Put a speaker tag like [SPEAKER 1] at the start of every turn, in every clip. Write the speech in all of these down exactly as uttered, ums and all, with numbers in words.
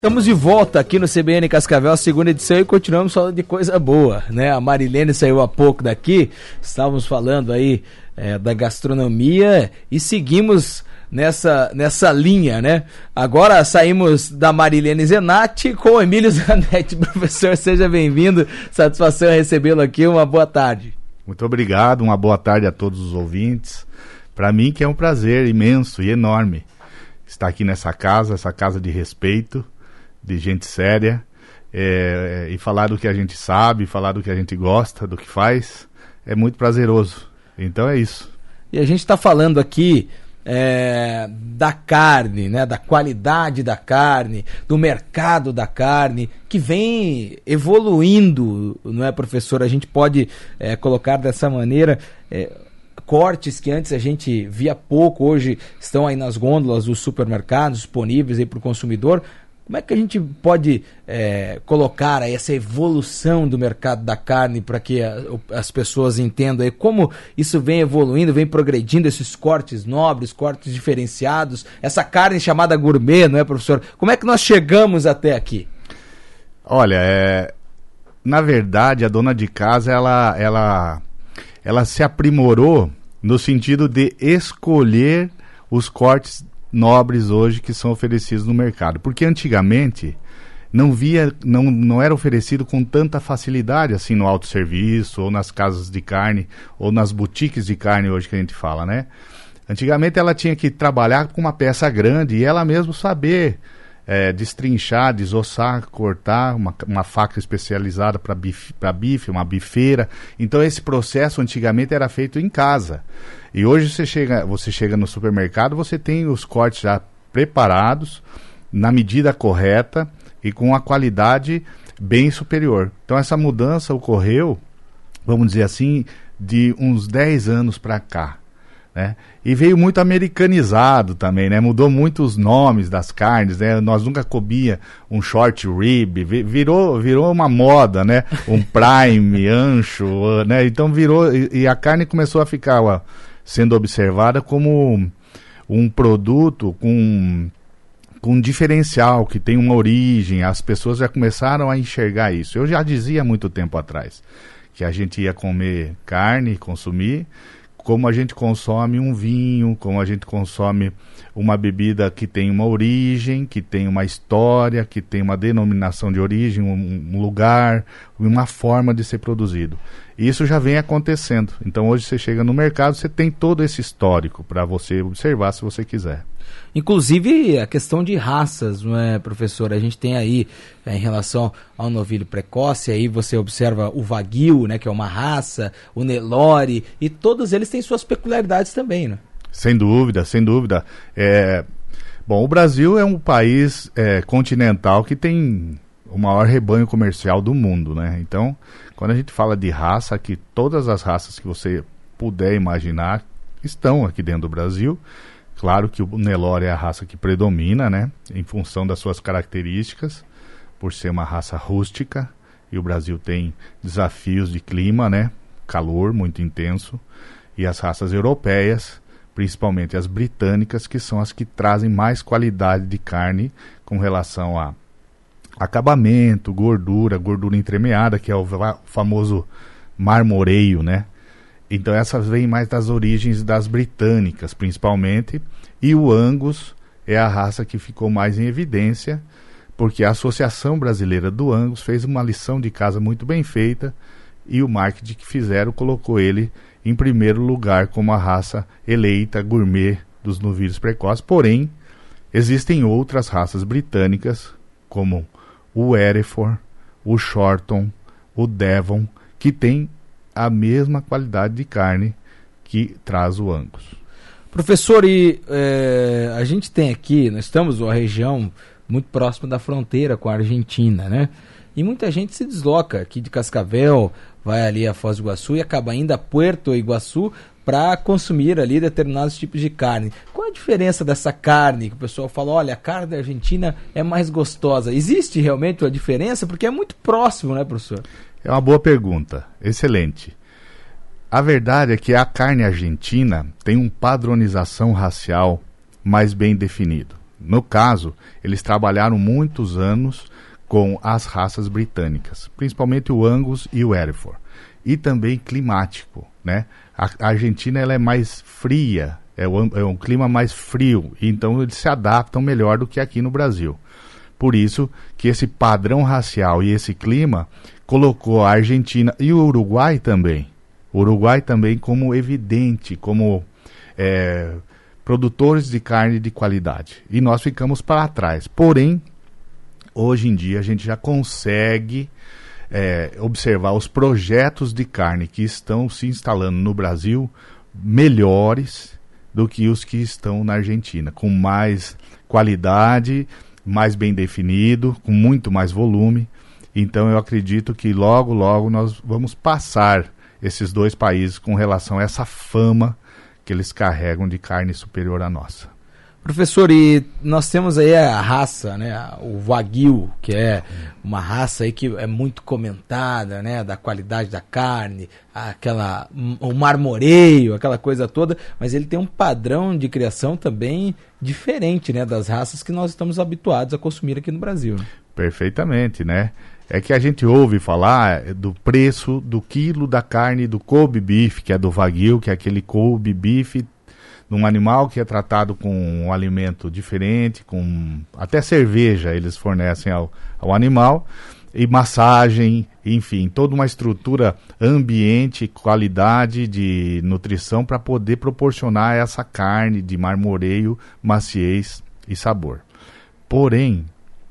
[SPEAKER 1] Estamos de volta aqui no C B N Cascavel, a segunda edição, e continuamos falando de coisa boa, né? A Marilene saiu há pouco daqui, estávamos falando aí é, da gastronomia e seguimos nessa, nessa linha, né? Agora saímos da Marilene Zenatti com o Emílio Zanetti. Professor, seja bem-vindo, satisfação recebê-lo aqui, uma boa tarde.
[SPEAKER 2] Muito obrigado, uma boa tarde a todos os ouvintes. Para mim que é um prazer imenso e enorme estar aqui nessa casa, essa casa de respeito, de gente séria, é, e falar do que a gente sabe, falar do que a gente gosta, do que faz, é muito prazeroso. Então é isso.
[SPEAKER 1] E a gente está falando aqui é, da carne, né, da qualidade da carne, do mercado da carne, que vem evoluindo, não é, professor? A gente pode é, colocar dessa maneira... É, cortes que antes a gente via pouco, hoje estão aí nas gôndolas dos supermercados, disponíveis aí para o consumidor. Como é que a gente pode é, colocar aí essa evolução do mercado da carne para que a, as pessoas entendam aí como isso vem evoluindo, vem progredindo, esses cortes nobres, cortes diferenciados, essa carne chamada gourmet, não é, professor? Como é que nós chegamos até aqui?
[SPEAKER 2] Olha, é, na verdade a dona de casa, ela, ela, ela se aprimorou no sentido de escolher os cortes nobres hoje que são oferecidos no mercado, porque antigamente não via, não, não era oferecido com tanta facilidade assim no autosserviço, ou nas casas de carne, ou nas boutiques de carne hoje que a gente fala, né? Antigamente ela tinha que trabalhar com uma peça grande e ela mesma saber é, destrinchar, desossar, cortar, uma, uma faca especializada para bife, para bife, uma bifeira. Então esse processo antigamente era feito em casa. E hoje você chega, você chega no supermercado, você tem os cortes já preparados, na medida correta e com a qualidade bem superior. Então essa mudança ocorreu, vamos dizer assim, de uns dez anos para cá, né? E veio muito americanizado também, né? Mudou muito os nomes das carnes, né? Nós nunca comia um short rib, virou, virou uma moda, né? Um prime, ancho, né? Então virou, e, e a carne começou a ficar ó, sendo observada como um produto com, com um diferencial, que tem uma origem. As pessoas já começaram a enxergar isso. Eu já dizia há muito tempo atrás que a gente ia comer carne, consumir, como a gente consome um vinho, como a gente consome uma bebida que tem uma origem, que tem uma história, que tem uma denominação de origem, um, um lugar, uma forma de ser produzido. E isso já vem acontecendo. Então hoje você chega no mercado, você tem todo esse histórico para você observar se você quiser.
[SPEAKER 1] Inclusive a questão de raças, não é, professor? A gente tem aí, é, em relação ao novilho precoce, aí você observa o Wagyu, né, que é uma raça, o Nelore, e todos eles têm suas peculiaridades também, né?
[SPEAKER 2] Sem dúvida, sem dúvida. É, bom, o Brasil é um país é, continental que tem o maior rebanho comercial do mundo, né? Então, quando a gente fala de raça, aqui todas as raças que você puder imaginar estão aqui dentro do Brasil. Claro que o Nelore é a raça que predomina, né? Em função das suas características, por ser uma raça rústica, e o Brasil tem desafios de clima, né? Calor muito intenso, e as raças europeias, principalmente as britânicas, que são as que trazem mais qualidade de carne com relação a acabamento, gordura, gordura entremeada, que é o famoso marmoreio, né? Então essas vêm mais das origens das britânicas, principalmente, e o Angus é a raça que ficou mais em evidência, porque a Associação Brasileira do Angus fez uma lição de casa muito bem feita, e o marketing que fizeram colocou ele em primeiro lugar como a raça eleita gourmet dos novilhos precoces. Porém, existem outras raças britânicas, como o Hereford, o Shorton, o Devon, que têm a mesma qualidade de carne que traz o Angus.
[SPEAKER 1] Professor, e é, a gente tem aqui, nós estamos numa região muito próxima da fronteira com a Argentina, né? E muita gente se desloca aqui de Cascavel, vai ali a Foz do Iguaçu e acaba indo a Puerto Iguaçu para consumir ali determinados tipos de carne. Qual a diferença dessa carne que o pessoal fala, olha, a carne da Argentina é mais gostosa? Existe realmente uma diferença? Porque é muito próximo, né, professor?
[SPEAKER 2] É uma boa pergunta, excelente. A verdade é que a carne argentina tem uma padronização racial mais bem definido. No caso, eles trabalharam muitos anos com as raças britânicas, principalmente o Angus e o Hereford. E também climático, né? A, a Argentina ela é mais fria, é um, é um clima mais frio, então eles se adaptam melhor do que aqui no Brasil. Por isso que esse padrão racial e esse clima colocou a Argentina e o Uruguai também, o Uruguai também como evidente, como é, produtores de carne de qualidade. E nós ficamos para trás. Porém, hoje em dia a gente já consegue é, observar os projetos de carne que estão se instalando no Brasil melhores do que os que estão na Argentina, com mais qualidade, mais bem definido, com muito mais volume. Então eu acredito que logo, logo nós vamos passar esses dois países com relação a essa fama que eles carregam de carne superior à nossa.
[SPEAKER 1] Professor, e nós temos aí a raça, né, o Wagyu, que é uma raça aí que é muito comentada, né, da qualidade da carne, aquela, o marmoreio, aquela coisa toda, mas ele tem um padrão de criação também diferente, né, das raças que nós estamos habituados a consumir aqui no Brasil.
[SPEAKER 2] Perfeitamente, né? É que a gente ouve falar do preço do quilo da carne do Kobe beef, que é do Wagyu, que é aquele Kobe beef num animal que é tratado com um alimento diferente, com até cerveja eles fornecem ao, ao animal, e massagem, enfim, toda uma estrutura ambiente, qualidade de nutrição para poder proporcionar essa carne de marmoreio, maciez e sabor. Porém,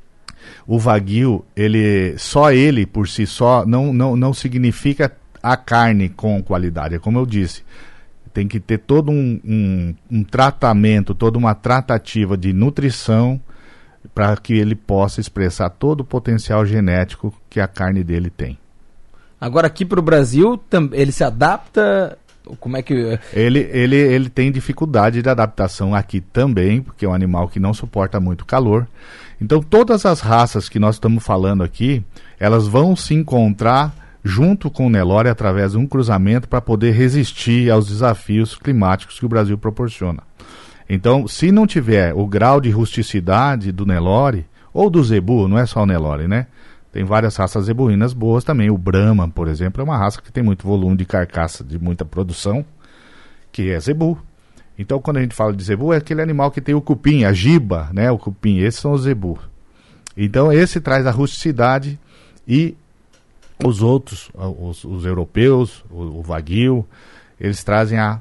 [SPEAKER 2] o Wagyu, ele, só ele por si só não, não, não significa a carne com qualidade, é como eu disse. Tem que ter todo um, um, um tratamento, toda uma tratativa de nutrição para que ele possa expressar todo o potencial genético que a carne dele tem.
[SPEAKER 1] Agora aqui para o Brasil, ele se adapta, como é que...
[SPEAKER 2] Ele, ele, ele tem dificuldade de adaptação aqui também, porque é um animal que não suporta muito calor. Então todas as raças que nós estamos falando aqui, elas vão se encontrar junto com o Nelore através de um cruzamento para poder resistir aos desafios climáticos que o Brasil proporciona. Então, se não tiver o grau de rusticidade do Nelore, ou do Zebu, não é só o Nelore, né? Tem várias raças zebuínas boas também. O Brahma, por exemplo, é uma raça que tem muito volume de carcaça, de muita produção, que é Zebu. Então, quando a gente fala de Zebu, é aquele animal que tem o cupim, a giba, né? O cupim, esses são os Zebu. Então, esse traz a rusticidade e os outros, os, os europeus, o, o Wagyu, eles trazem a,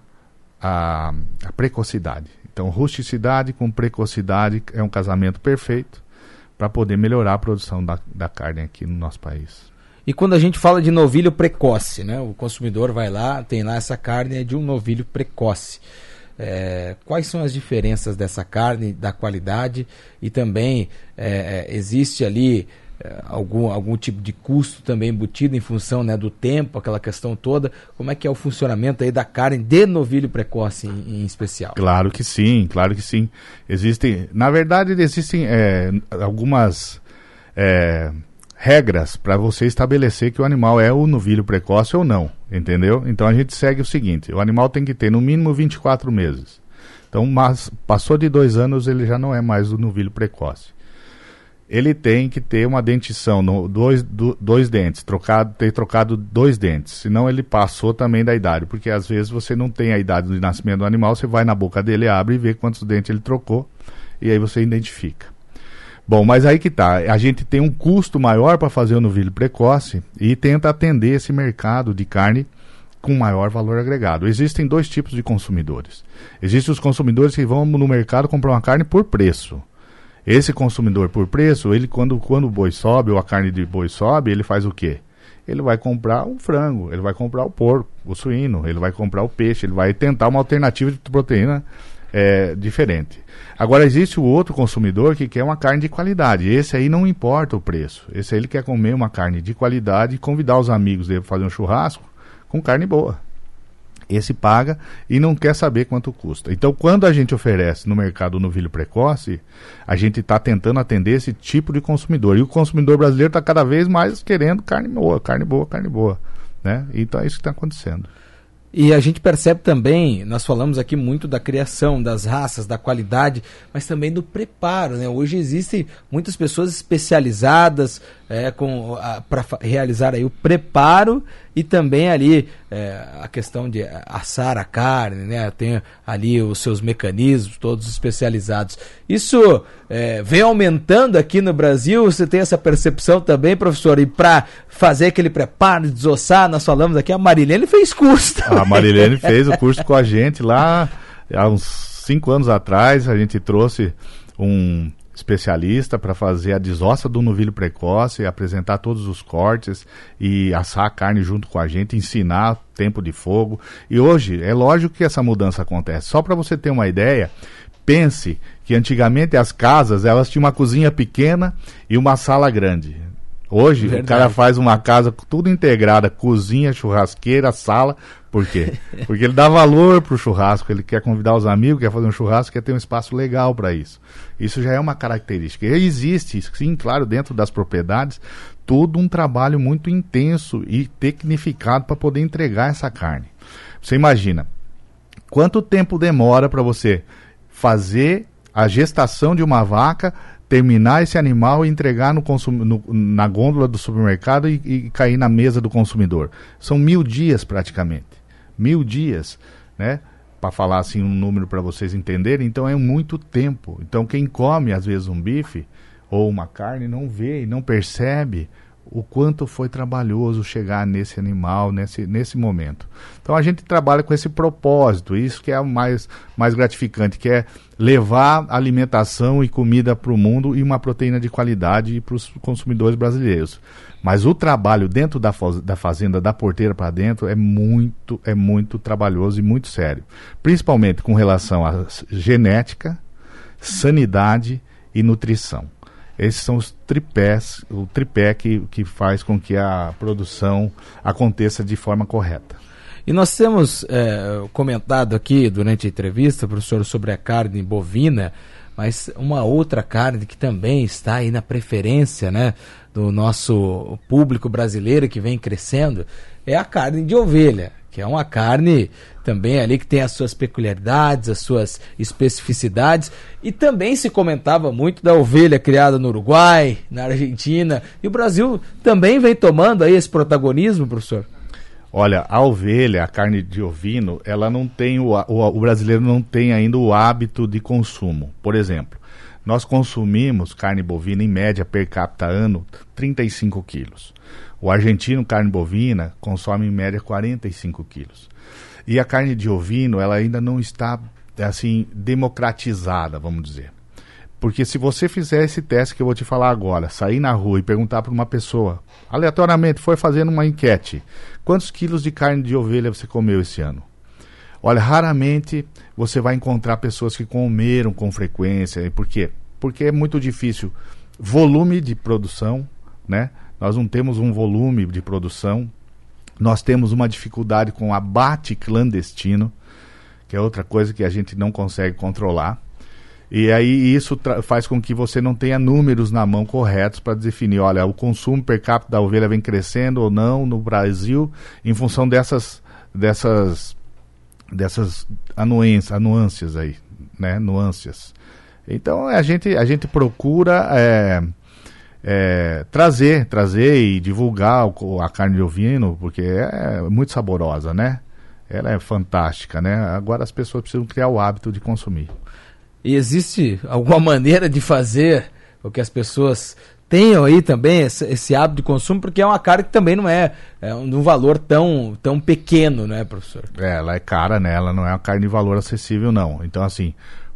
[SPEAKER 2] a, a precocidade. Então, rusticidade com precocidade é um casamento perfeito para poder melhorar a produção da, da carne aqui no nosso país.
[SPEAKER 1] E quando a gente fala de novilho precoce, né? O consumidor vai lá, tem lá essa carne é de um novilho precoce. É, quais são as diferenças dessa carne, da qualidade, e também é, existe ali é, algum, algum tipo de custo também embutido em função, né, do tempo, aquela questão toda? Como é que é o funcionamento aí da carne de novilho precoce em, em especial?
[SPEAKER 2] Claro que sim, claro que sim. Existem, na verdade, existem é, algumas é, regras para você estabelecer que o animal é o novilho precoce ou não, entendeu? Então a gente segue o seguinte: o animal tem que ter no mínimo vinte e quatro meses. Então, mas passou de dois anos, ele já não é mais o novilho precoce. Ele tem que ter uma dentição, no, dois, do, dois dentes, trocado, ter trocado dois dentes, senão ele passou também da idade, porque às vezes você não tem a idade de nascimento do animal, você vai na boca dele, abre e vê quantos dentes ele trocou, e aí você identifica. Bom, mas aí que tá, a gente tem um custo maior para fazer o novilho precoce e tenta atender esse mercado de carne com maior valor agregado. Existem dois tipos de consumidores. Existem os consumidores que vão no mercado comprar uma carne por preço. Esse consumidor por preço, ele quando, quando o boi sobe, ou a carne de boi sobe, ele faz o quê? Ele vai comprar um frango, ele vai comprar o porco, o suíno, ele vai comprar o peixe, ele vai tentar uma alternativa de proteína é, diferente. Agora existe o outro consumidor que quer uma carne de qualidade. Esse aí não importa o preço. Esse aí ele quer comer uma carne de qualidade e convidar os amigos dele para fazer um churrasco com carne boa. Esse paga e não quer saber quanto custa. Então, quando a gente oferece no mercado o novilho precoce, a gente está tentando atender esse tipo de consumidor. E o consumidor brasileiro está cada vez mais querendo carne boa, carne boa, carne boa, né? Então é isso que está acontecendo.
[SPEAKER 1] E a gente percebe também, nós falamos aqui muito da criação, das raças, da qualidade, mas também do preparo, né? Hoje existem muitas pessoas especializadas é, para realizar aí o preparo e também ali é, a questão de assar a carne, né? Tem ali os seus mecanismos todos especializados. Isso é, vem aumentando aqui no Brasil, você tem essa percepção também, professor? E para fazer aquele preparo, desossar, nós falamos aqui, a Marilene fez curso também.
[SPEAKER 2] A Marilene fez o curso com a gente lá há uns cinco anos atrás. A gente trouxe um especialista para fazer a desossa do novilho precoce, apresentar todos os cortes e assar a carne junto com a gente, ensinar tempo de fogo. E hoje, é lógico que essa mudança acontece. Só para você ter uma ideia, pense que antigamente as casas, elas tinham uma cozinha pequena e uma sala grande. Hoje, verdade, o cara faz uma casa tudo integrada, cozinha, churrasqueira, sala. Por quê? Porque ele dá valor pro churrasco, ele quer convidar os amigos, quer fazer um churrasco, quer ter um espaço legal para isso. Isso já é uma característica. E existe, sim, claro, dentro das propriedades, todo um trabalho muito intenso e tecnificado para poder entregar essa carne. Você imagina, quanto tempo demora para você fazer a gestação de uma vaca, terminar esse animal e entregar no consum... no, na gôndola do supermercado e, e cair na mesa do consumidor? São mil dias praticamente. Mil dias, né? Para falar assim um número para vocês entenderem, então é muito tempo. Então quem come às vezes um bife ou uma carne não vê e não percebe o quanto foi trabalhoso chegar nesse animal, nesse, nesse momento. Então a gente trabalha com esse propósito, isso que é o mais, mais gratificante, que é levar alimentação e comida para o mundo e uma proteína de qualidade para os consumidores brasileiros. Mas o trabalho dentro da, da fazenda, da porteira para dentro, é muito, é muito trabalhoso e muito sério. Principalmente com relação à genética, sanidade e nutrição. Esses são os tripés, o tripé que, que faz com que a produção aconteça de forma correta.
[SPEAKER 1] E nós temos é, comentado aqui durante a entrevista, professor, sobre a carne bovina, mas uma outra carne que também está aí na preferência, né, do nosso público brasileiro que vem crescendo, é a carne de ovelha, que é uma carne também ali que tem as suas peculiaridades, as suas especificidades, e também se comentava muito da ovelha criada no Uruguai, na Argentina, e o Brasil também vem tomando aí esse protagonismo, professor?
[SPEAKER 2] Olha, a ovelha, a carne de ovino, ela não tem, o, o, o brasileiro não tem ainda o hábito de consumo. Por exemplo, nós consumimos carne bovina em média per capita ano trinta e cinco quilos. O argentino, carne bovina, consome em média quarenta e cinco quilos. E a carne de ovino, ela ainda não está, assim, democratizada, vamos dizer. Porque se você fizer esse teste que eu vou te falar agora, sair na rua e perguntar para uma pessoa, aleatoriamente, for fazendo uma enquete, quantos quilos de carne de ovelha você comeu esse ano? Olha, raramente você vai encontrar pessoas que comeram com frequência. E por quê? Porque é muito difícil. Volume de produção, né? Nós não temos um volume de produção. Nós temos uma dificuldade com abate clandestino, que é outra coisa que a gente não consegue controlar. E aí isso faz com que você não tenha números na mão corretos para definir, olha, o consumo per capita da ovelha vem crescendo ou não no Brasil em função dessas, dessas, dessas anuências, anuâncias aí, né, nuances. Então a gente, a gente procura é, é, trazer, trazer e divulgar o, a carne de ovino, porque é muito saborosa, né? Ela é fantástica, né? Agora as pessoas precisam criar o hábito de consumir.
[SPEAKER 1] E existe alguma maneira de fazer com que as pessoas tenham aí também esse, esse hábito de consumo, porque é uma carne que também não é, é um, de um valor tão, tão pequeno, né, professor?
[SPEAKER 2] É, ela é cara, né? Ela não é uma carne de valor acessível, não. Então, assim,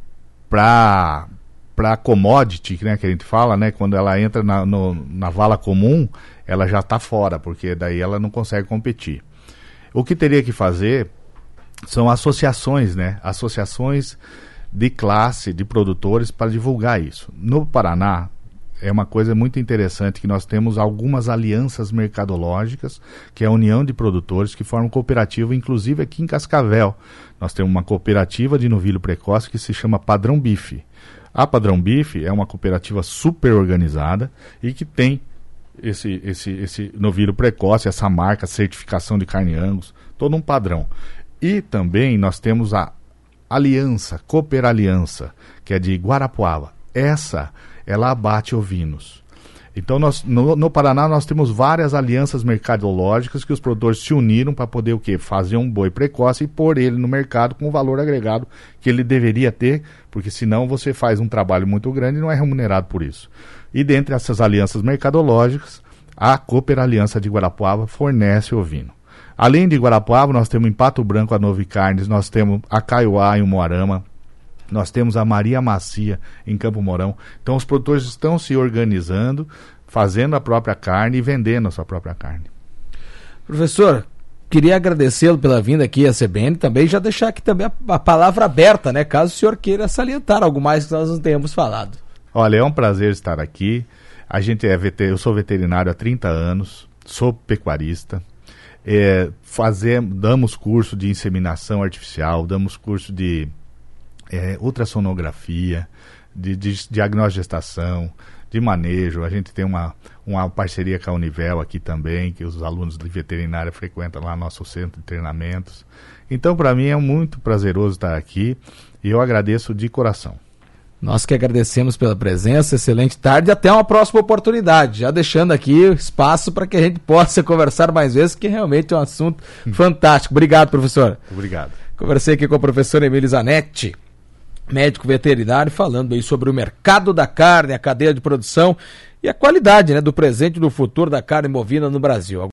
[SPEAKER 2] para para commodity, né, que a gente fala, né, quando ela entra na, no, na vala comum, ela já está fora, porque daí ela não consegue competir. O que teria que fazer são associações, né? Associações de classe, de produtores para divulgar isso. No Paraná, é uma coisa muito interessante que nós temos algumas alianças mercadológicas, que é a União de Produtores, que formam cooperativa, inclusive aqui em Cascavel. Nós temos uma cooperativa de novilho precoce que se chama Padrão Bife. A Padrão Bife é uma cooperativa super organizada e que tem esse, esse, esse novilho precoce, essa marca, certificação de carne Angus, todo um padrão. E também nós temos a Aliança, Cooper Aliança, que é de Guarapuava. Essa, ela abate ovinos. Então, nós, no, no Paraná, nós temos várias alianças mercadológicas que os produtores se uniram para poder o quê? Fazer um boi precoce e pôr ele no mercado com o valor agregado que ele deveria ter, porque senão você faz um trabalho muito grande e não é remunerado por isso. E dentre essas alianças mercadológicas, a Cooper Aliança de Guarapuava fornece ovino. Além de Guarapuava, nós temos em Pato Branco a Novi Carnes, nós temos a Kaiowá em Umuarama, nós temos a Maria Macia em Campo Mourão. Então os produtores estão se organizando, fazendo a própria carne e vendendo a sua própria carne.
[SPEAKER 1] Professor, queria agradecê-lo pela vinda aqui à C B N, também já deixar aqui também a, a palavra aberta, né? Caso o senhor queira salientar algo mais que nós não tenhamos falado.
[SPEAKER 2] Olha, é um prazer estar aqui. A gente é veter... Eu sou veterinário há trinta anos, sou pecuarista. É, fazer... Damos curso de inseminação artificial, damos curso de é, ultrassonografia, de, de diagnóstico de gestação, de manejo. A gente tem uma, uma parceria com a Univel aqui também, que os alunos de veterinária frequentam lá nosso centro de treinamentos. Então, para mim é muito prazeroso estar aqui e eu agradeço de coração.
[SPEAKER 1] Nós que agradecemos pela presença, excelente tarde e até uma próxima oportunidade. Já deixando aqui espaço para que a gente possa conversar mais vezes, que realmente é um assunto fantástico. Obrigado, professor.
[SPEAKER 2] Obrigado.
[SPEAKER 1] Conversei aqui com a professora Emília Zanetti, médico veterinário, falando aí sobre o mercado da carne, a cadeia de produção e a qualidade, né, do presente e do futuro da carne bovina no Brasil.